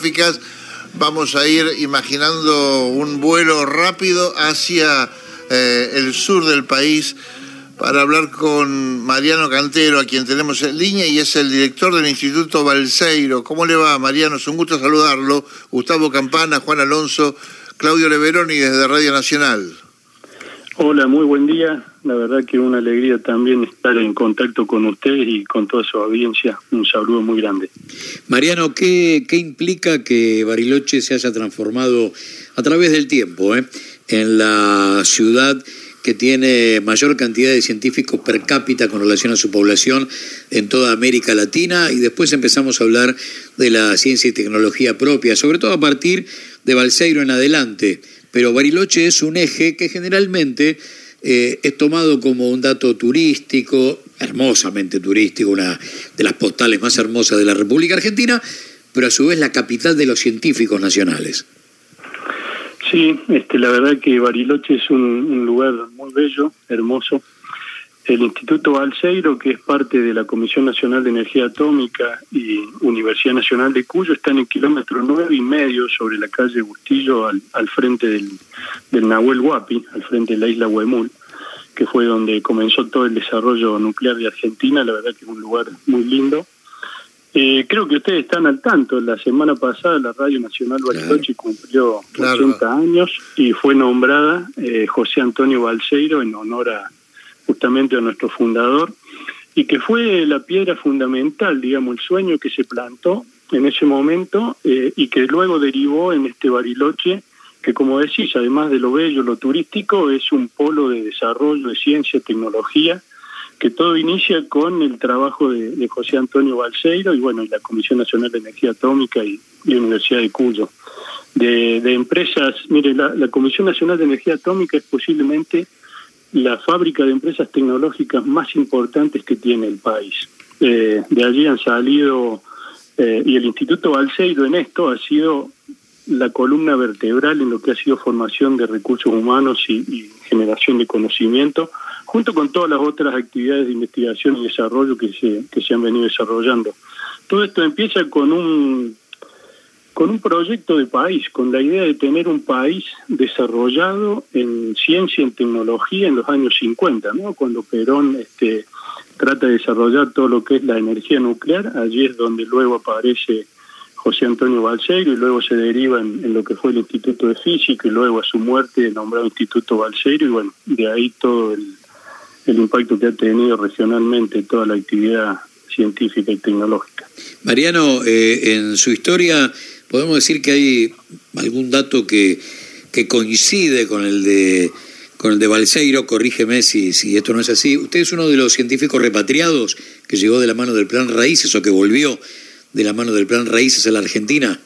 geográficas, vamos a ir imaginando un vuelo rápido hacia el sur del país para hablar con Mariano Cantero, a quien tenemos en línea, y es el director del Instituto Balseiro. ¿Cómo le va, Mariano? Es un gusto saludarlo. Gustavo Campana, Juan Alonso, Claudio Leveroni desde Radio Nacional. Hola, muy buen día. La verdad que una alegría también estar en contacto con ustedes y con toda su audiencia. Un saludo muy grande. Mariano, ¿qué implica que Bariloche se haya transformado a través del tiempo en la ciudad que tiene mayor cantidad de científicos per cápita con relación a su población en toda América Latina? Y después empezamos a hablar de la ciencia y tecnología propia, sobre todo a partir de Balseiro en adelante. Pero Bariloche es un eje que generalmente es tomado como un dato turístico, hermosamente turístico, una de las postales más hermosas de la República Argentina, pero a su vez la capital de los científicos nacionales. Sí, la verdad que Bariloche es un lugar muy bello, hermoso. El Instituto Balseiro, que es parte de la Comisión Nacional de Energía Atómica y Universidad Nacional de Cuyo, está en el kilómetro 9,5 sobre la calle Bustillo, al frente del Nahuel Huapi, al frente de la isla Huemul, que fue donde comenzó todo el desarrollo nuclear de Argentina. La verdad que es un lugar muy lindo. Creo que ustedes están al tanto. La semana pasada la Radio Nacional Bariloche cumplió 80 años y fue nombrada José Antonio Balseiro en honor justamente a nuestro fundador, y que fue la piedra fundamental, digamos, el sueño que se plantó en ese momento y que luego derivó en este Bariloche, que, como decís, además de lo bello, lo turístico, es un polo de desarrollo de ciencia, tecnología, que todo inicia con el trabajo de José Antonio Balseiro y bueno, y la Comisión Nacional de Energía Atómica y Universidad de Cuyo. De empresas, mire, la Comisión Nacional de Energía Atómica es posiblemente la fábrica de empresas tecnológicas más importantes que tiene el país. De allí han salido, y el Instituto Balseiro en esto ha sido la columna vertebral en lo que ha sido formación de recursos humanos y generación de conocimiento, junto con todas las otras actividades de investigación y desarrollo que se han venido desarrollando. Todo esto empieza con un proyecto de país, con la idea de tener un país desarrollado en ciencia y en tecnología en los años 50, ¿no? Cuando Perón trata de desarrollar todo lo que es la energía nuclear. Allí es donde luego aparece José Antonio Balseiro y luego se deriva en lo que fue el Instituto de Física y luego a su muerte nombrado Instituto Balseiro, y bueno, de ahí todo el impacto que ha tenido regionalmente toda la actividad científica y tecnológica. Mariano, en su historia podemos decir que hay algún dato que coincide con el de Balseiro. Corrígeme si esto no es así. Usted es uno de los científicos repatriados que llegó de la mano del Plan Raíces, o que volvió de la mano del Plan Raíces a la Argentina.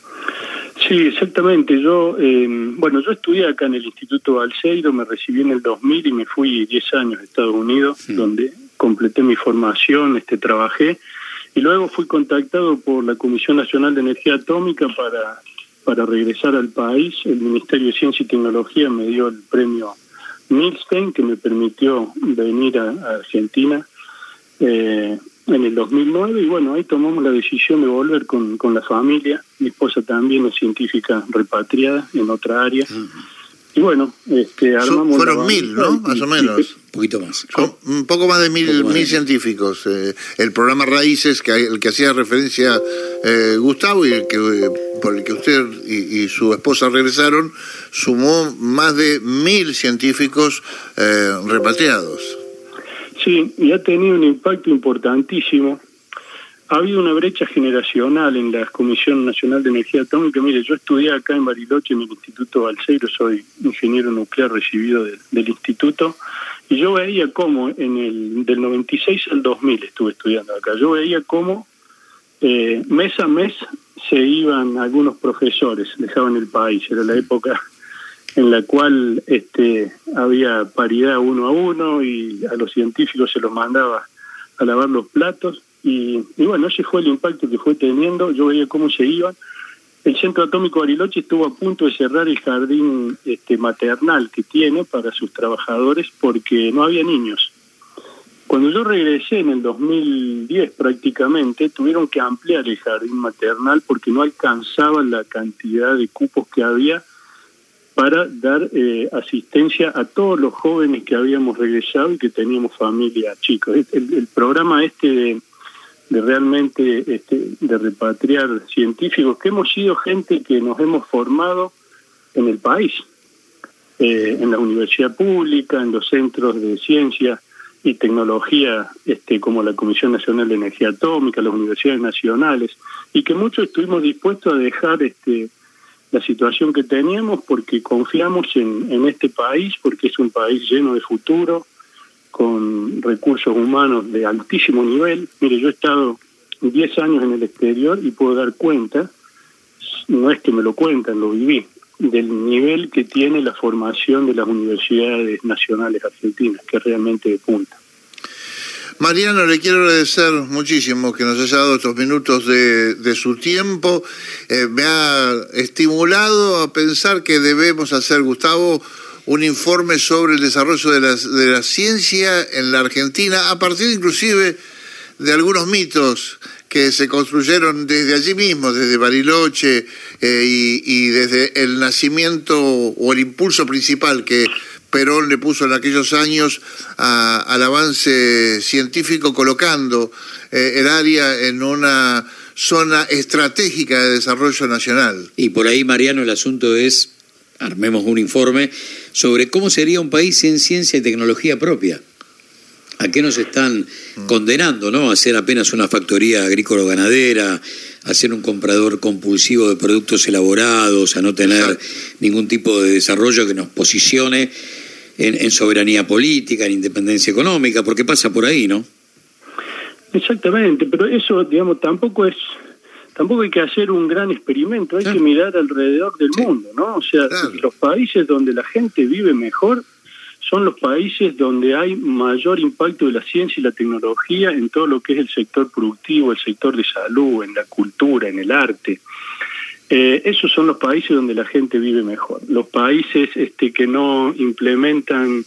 Sí, exactamente. Yo estudié acá en el Instituto Balseiro, me recibí en el 2000 y me fui 10 años a Estados Unidos, donde completé mi formación, trabajé. Y luego fui contactado por la Comisión Nacional de Energía Atómica para regresar al país. El Ministerio de Ciencia y Tecnología me dio el premio Milstein, que me permitió venir a Argentina en el 2009. Y bueno, ahí tomamos la decisión de volver con la familia. Mi esposa también es científica repatriada en otra área. Y bueno, armamos... Fueron 1.000, ¿no? Más o menos. Un poquito más. Un poco más de 1.000 científicos. El programa Raíces, el que hacía referencia Gustavo, y por el que usted y su esposa regresaron, sumó más de 1.000 científicos repatriados. Sí, y ha tenido un impacto importantísimo. Ha habido una brecha generacional en la Comisión Nacional de Energía Atómica. Mire, yo estudié acá en Bariloche, en el Instituto Balseiro, soy ingeniero nuclear recibido del instituto, y yo veía cómo del 96 al 2000 estuve estudiando acá. Yo veía cómo mes a mes se iban algunos profesores, dejaban el país. Era la época en la cual había paridad 1 a 1 y a los científicos se los mandaba a lavar los platos. Y bueno, ese fue el impacto que fue teniendo. Yo veía cómo se iban. El Centro Atómico Bariloche estuvo a punto de cerrar el jardín maternal que tiene para sus trabajadores porque no había niños. Cuando yo regresé en el 2010 prácticamente, tuvieron que ampliar el jardín maternal porque no alcanzaban la cantidad de cupos que había para dar asistencia a todos los jóvenes que habíamos regresado y que teníamos familia, chicos. El programa de realmente de repatriar científicos, que hemos sido gente que nos hemos formado en el país, en la universidad pública, en los centros de ciencia y tecnología, como la Comisión Nacional de Energía Atómica, las universidades nacionales, y que muchos estuvimos dispuestos a dejar la situación que teníamos porque confiamos en este país, porque es un país lleno de futuro, con recursos humanos de altísimo nivel. Mire, yo he estado 10 años en el exterior y puedo dar cuenta, no es que me lo cuentan, lo viví, del nivel que tiene la formación de las universidades nacionales argentinas, que es realmente de punta. Mariano, le quiero agradecer muchísimo que nos haya dado estos minutos de su tiempo. Me ha estimulado a pensar que debemos hacer, Gustavo, un informe sobre el desarrollo de la ciencia en la Argentina, a partir inclusive de algunos mitos que se construyeron desde allí mismo, desde Bariloche, y desde el nacimiento o el impulso principal que Perón le puso en aquellos años al avance científico, colocando el área en una zona estratégica de desarrollo nacional. Y por ahí, Mariano, el asunto es, armemos un informe sobre cómo sería un país sin ciencia y tecnología propia. ¿A qué nos están condenando, no? A ser apenas una factoría agrícola-ganadera, a ser un comprador compulsivo de productos elaborados, a no tener ningún tipo de desarrollo que nos posicione en soberanía política, en independencia económica, porque pasa por ahí, ¿no? Exactamente, pero eso, digamos, tampoco hay que hacer un gran experimento, hay que mirar alrededor del mundo, ¿no? O sea, los países donde la gente vive mejor son los países donde hay mayor impacto de la ciencia y la tecnología en todo lo que es el sector productivo, el sector de salud, en la cultura, en el arte. Esos son los países donde la gente vive mejor. Los países que no implementan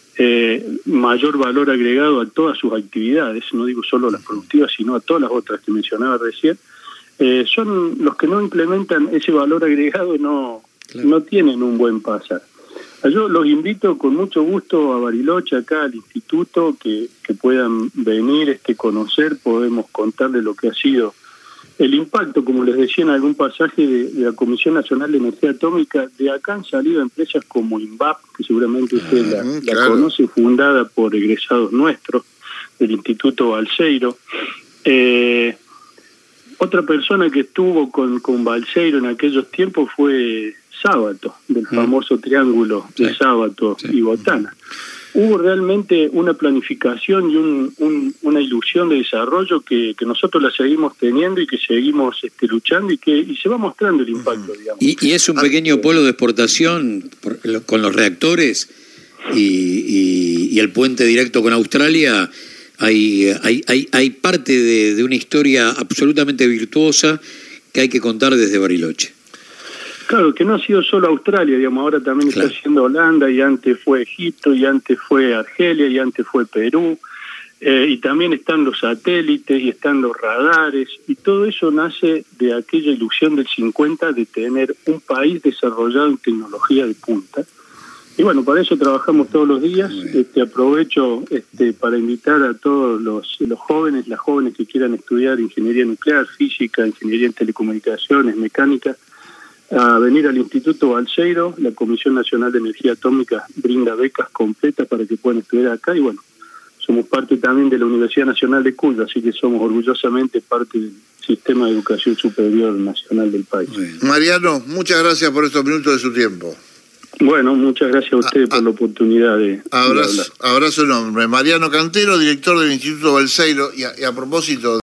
mayor valor agregado a todas sus actividades, no digo solo las productivas, sino a todas las otras que mencionaba recién, son los que no implementan ese valor agregado, no tienen un buen pasar. Yo los invito con mucho gusto a Bariloche, acá al instituto, que puedan venir, conocer, podemos contarles lo que ha sido el impacto, como les decía en algún pasaje de la Comisión Nacional de Energía Atómica. De acá han salido empresas como INVAP, que seguramente usted la conoce, fundada por egresados nuestros del Instituto Balseiro. Otra persona que estuvo con Balseiro en aquellos tiempos fue Sábato, del famoso triángulo de Sábato y Botana. Hubo realmente una planificación y una ilusión de desarrollo que nosotros la seguimos teniendo y que seguimos luchando y se va mostrando el impacto, digamos. Y es un pequeño polo de exportación con los reactores y el puente directo con Australia. Hay parte de una historia absolutamente virtuosa que hay que contar desde Bariloche. Claro, que no ha sido solo Australia, digamos, ahora también está siendo Holanda, y antes fue Egipto, y antes fue Argelia, y antes fue Perú, y también están los satélites, y están los radares, y todo eso nace de aquella ilusión del 50 de tener un país desarrollado en tecnología de punta. Y bueno, para eso trabajamos todos los días. Aprovecho para invitar a todos los jóvenes, las jóvenes que quieran estudiar ingeniería nuclear, física, ingeniería en telecomunicaciones, mecánica, a venir al Instituto Balseiro. La Comisión Nacional de Energía Atómica brinda becas completas para que puedan estudiar acá, y bueno, somos parte también de la Universidad Nacional de Cuyo, así que somos orgullosamente parte del sistema de educación superior nacional del país. Mariano, muchas gracias por estos minutos de su tiempo. Bueno, muchas gracias a ustedes por la oportunidad de hablar. Abrazo enorme. Mariano Cantero, director del Instituto Balseiro, y a propósito